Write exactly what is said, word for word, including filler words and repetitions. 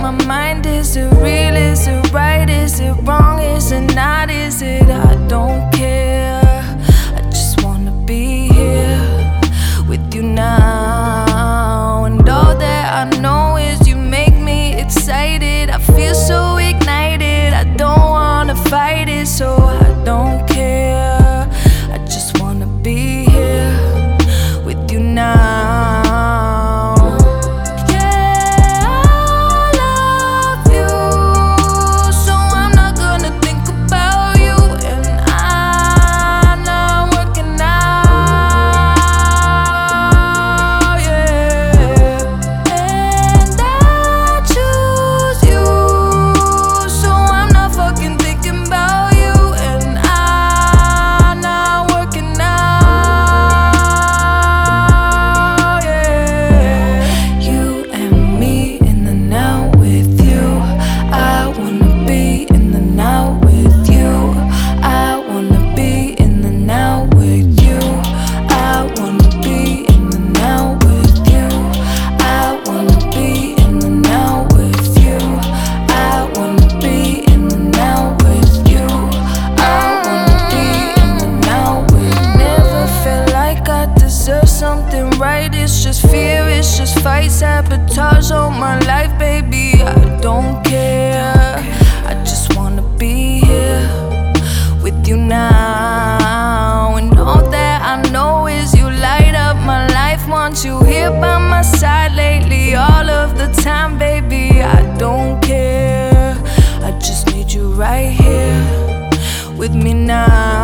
my mind. Is it real? Is it right? Is it wrong? Is it not? Is it? I don't care. I just wanna be here with you now. And all that I know is you make me excited. I feel so ignited. I don't wanna fight it, so I don't care. I just wanna be here with you now. Something right, it's just fear, it's just fight, sabotage on my life, baby. I don't care. I just wanna be here with you now. And all that I know is you light up my life. Want you here by my side lately, all of the time, baby. I don't care. I just need you right here with me now.